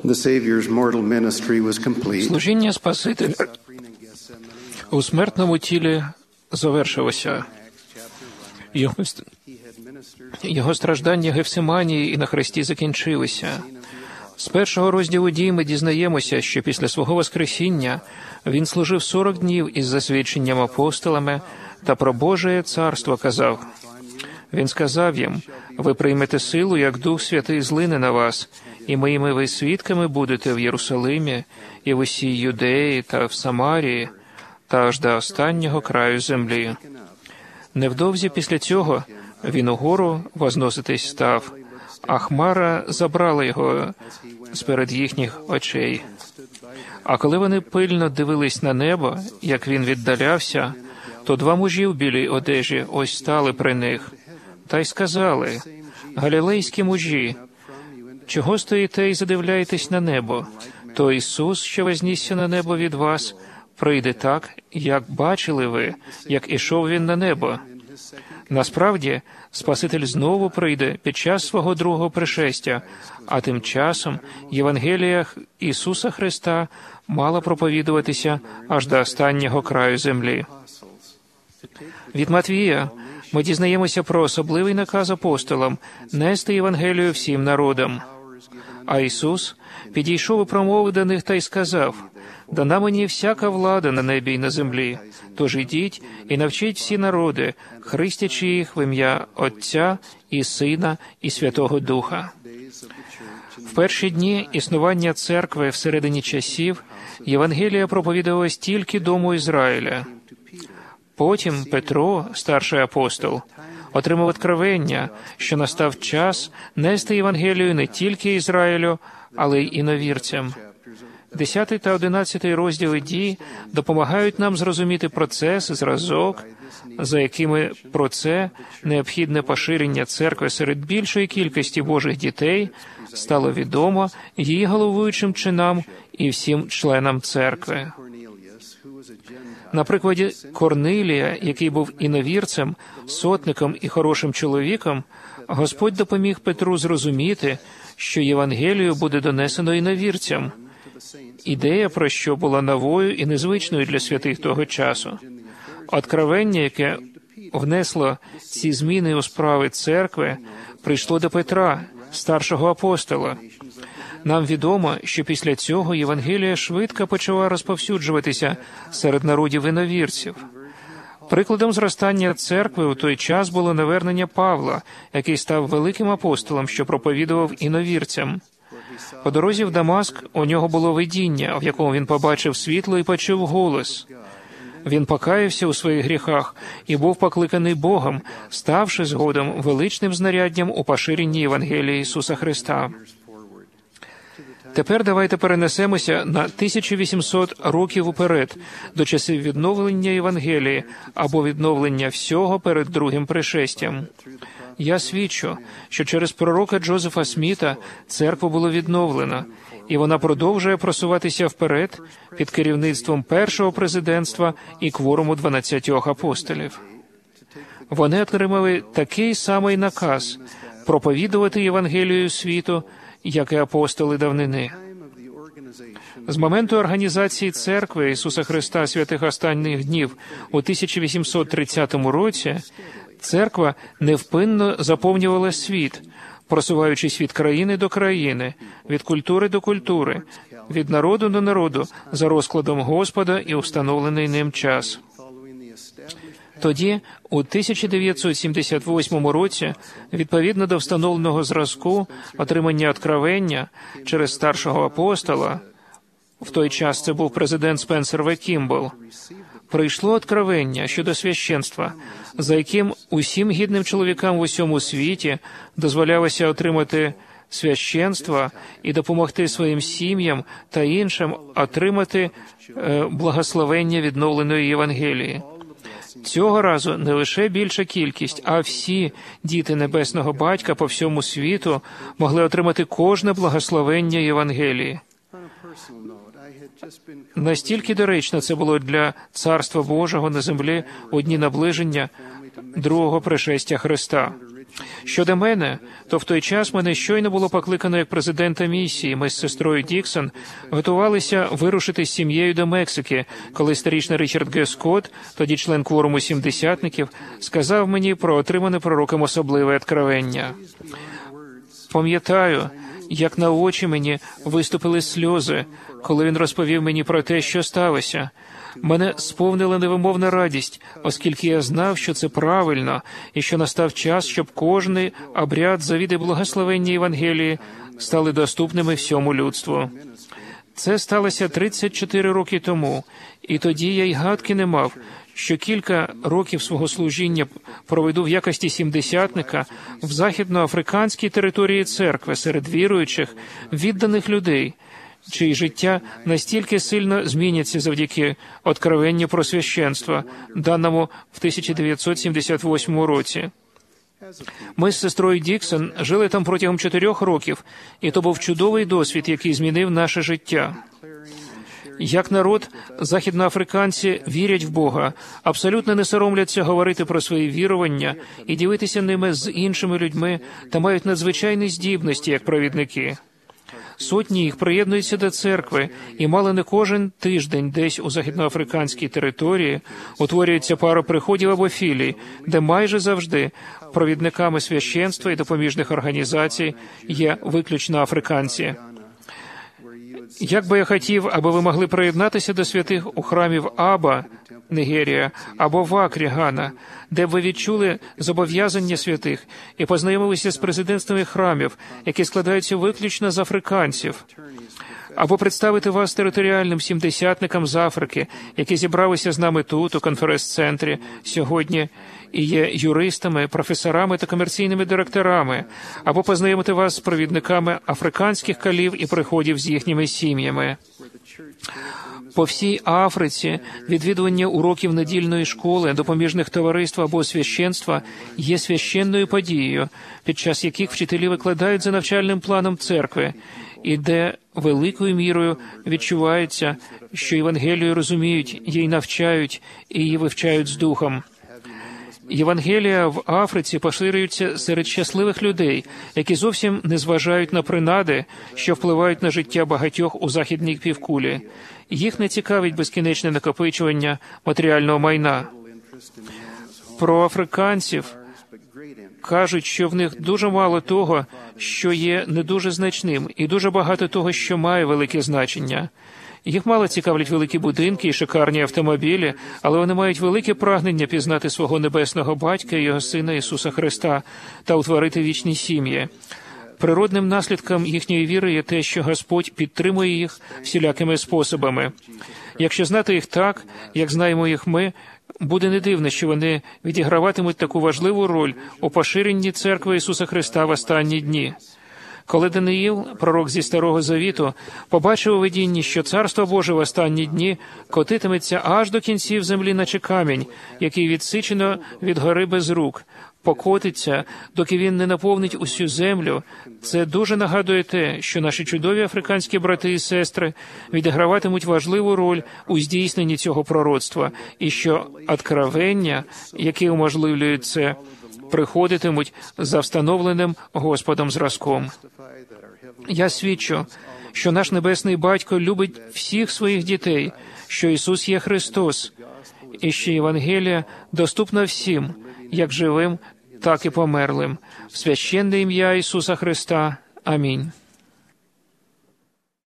Служіння Спасителя у смертному тілі завершилося. Його страждання в Гефсиманії і на хресті закінчилися. З першого розділу дій ми дізнаємося, що після свого воскресіння він служив 40 днів із засвідченням апостолами та про Божє царство казав. Він сказав їм, ви приймете силу, як Дух Святий злине на вас, і моїми ви свідками будете в Єрусалимі, і в усій Юдеї та в Самарії, та аж до останнього краю землі. Невдовзі після цього він угору возноситись став, а хмара забрала його сперед їхніх очей. А коли вони пильно дивились на небо, як він віддалявся, то два мужі в білій одежі ось стали при них, та й сказали, «Галілейські мужі, чого стоїте і задивляєтесь на небо? То Ісус, що вознісся на небо від вас, прийде так, як бачили ви, як ішов Він на небо». Насправді, Спаситель знову прийде під час свого другого пришестя, а тим часом Євангелія Ісуса Христа мала проповідуватися аж до останнього краю землі. Від Матвія ми дізнаємося про особливий наказ апостолам нести Євангелію всім народам. А Ісус підійшов і промовив до них та й сказав, «Дана мені всяка влада на небі й на землі, тож ідіть і навчіть всі народи, хрестячи їх в ім'я Отця і Сина і Святого Духа». В перші дні існування церкви всередині часів Євангелія проповідувалась тільки дому Ізраїля. Потім Петро, старший апостол, отримав откровення, що настав час нести Євангелію не тільки Ізраїлю, але й іновірцям. 10 та 11 розділи дій допомагають нам зрозуміти процес, зразок, за якими про це необхідне поширення церкви серед більшої кількості Божих дітей стало відомо її головуючим чинам і всім членам церкви. На прикладі Корнилія, який був іновірцем, сотником і хорошим чоловіком, Господь допоміг Петру зрозуміти, що Євангелію буде донесено іновірцям. Ідея, про що була новою і незвичною для святих того часу. Откровення, яке внесло ці зміни у справи церкви, прийшло до Петра, старшого апостола. Нам відомо, що після цього Євангелія швидко почала розповсюджуватися серед народів іновірців. Прикладом зростання церкви у той час було навернення Павла, який став великим апостолом, що проповідував іновірцям. По дорозі в Дамаск у нього було видіння, в якому він побачив світло і почув голос. Він покаявся у своїх гріхах і був покликаний Богом, ставши згодом величним знаряддям у поширенні Євангелії Ісуса Христа. Тепер давайте перенесемося на 1800 років уперед, до часів відновлення Євангелії або відновлення всього перед другим пришестям. Я свідчу, що через пророка Джозефа Сміта церкву було відновлено, і вона продовжує просуватися вперед під керівництвом першого президентства і кворуму 12 апостолів. Вони отримали такий самий наказ – проповідувати Євангелію світу, як і апостоли давнини. З моменту організації Церкви Ісуса Христа святих останніх днів у 1830 році Церква невпинно заповнювала світ, просуваючись від країни до країни, від культури до культури, від народу до народу, за розкладом Господа і установлений ним час. Тоді, у 1978 році, відповідно до встановленого зразку отримання откровення через старшого апостола, в той час це був президент Спенсер В. Кімбл, прийшло откровення щодо священства, за яким усім гідним чоловікам в усьому світі дозволялося отримати священство і допомогти своїм сім'ям та іншим отримати благословення відновленої Євангелії. Цього разу не лише більша кількість, а всі діти Небесного Батька по всьому світу могли отримати кожне благословення Євангелії. Настільки доречно це було для Царства Божого на землі у дні наближення другого пришестя Христа. Щодо мене, то в той час мене щойно було покликано як президента місії. Ми з сестрою Діксон готувалися вирушити з сім'єю до Мексики, коли старічний Річард Г. Скотт, тоді член кворуму сімдесятників, сказав мені про отримане пророком особливе откровення. Пам'ятаю, як на очі мені виступили сльози, коли він розповів мені про те, що сталося. Мене сповнила невимовна радість, оскільки я знав, що це правильно, і що настав час, щоб кожний обряд завіти благословення Євангелії стали доступними всьому людству. Це сталося 34 роки тому, і тоді я й гадки не мав, що кілька років свого служіння проведу в якості сімдесятника в західноафриканській території церкви серед віруючих, відданих людей, чиї життя настільки сильно зміняться завдяки откровенню про священство, даному в 1978 році. Ми з сестрою Діксон жили там протягом 4 років, і то був чудовий досвід, який змінив наше життя. Як народ, західноафриканці вірять в Бога, абсолютно не соромляться говорити про свої вірування і ділитися ними з іншими людьми та мають надзвичайні здібності як провідники. Сотні їх приєднуються до церкви, і мало не кожен тиждень десь у західноафриканській території утворюється пара приходів або філій, де майже завжди провідниками священства і допоміжних організацій є виключно африканці. Як би я хотів, аби ви могли приєднатися до святих у храмі в Аба, Нігерія, або в Акрі, Гана, де б ви відчули зобов'язання святих і познайомилися з президентствами храмів, які складаються виключно з африканців, або представити вас територіальним сімдесятникам з Африки, які зібралися з нами тут, у конференц-центрі, сьогодні, і є юристами, професорами та комерційними директорами, або познайомити вас з провідниками африканських калів і приходів з їхніми сім'ями. По всій Африці відвідування уроків недільної школи, допоміжних товариств або священства є священною подією, під час яких вчителі викладають за навчальним планом церкви, і де великою мірою відчувається, що Євангелію розуміють, її навчають і її вивчають з духом. Євангелія в Африці поширюється серед щасливих людей, які зовсім не зважають на принади, що впливають на життя багатьох у західній півкулі. Їх не цікавить безкінечне накопичування матеріального майна. Про африканців кажуть, що в них дуже мало того, що є не дуже значним, і дуже багато того, що має велике значення. Їх мало цікавлять великі будинки і шикарні автомобілі, але вони мають велике прагнення пізнати свого небесного Батька і Його Сина Ісуса Христа та утворити вічні сім'ї. Природним наслідком їхньої віри є те, що Господь підтримує їх всілякими способами. Якщо знати їх так, як знаємо їх ми, буде не дивно, що вони відіграватимуть таку важливу роль у поширенні Церкви Ісуса Христа в останні дні. Коли Даниїл, пророк зі Старого Завіту, побачив у видінні, що Царство Боже в останні дні котитиметься аж до кінців землі, наче камінь, який відсичено від гори без рук, покотиться, доки він не наповнить усю землю, це дуже нагадує те, що наші чудові африканські брати і сестри відіграватимуть важливу роль у здійсненні цього пророцтва, і що откровення, які уможливлюють це, приходитимуть за встановленим Господом зразком. Я свідчу, що наш Небесний Батько любить всіх своїх дітей, що Ісус є Христос, і що Євангелія доступна всім, як живим, так і померлим. В священне ім'я Ісуса Христа. Амінь.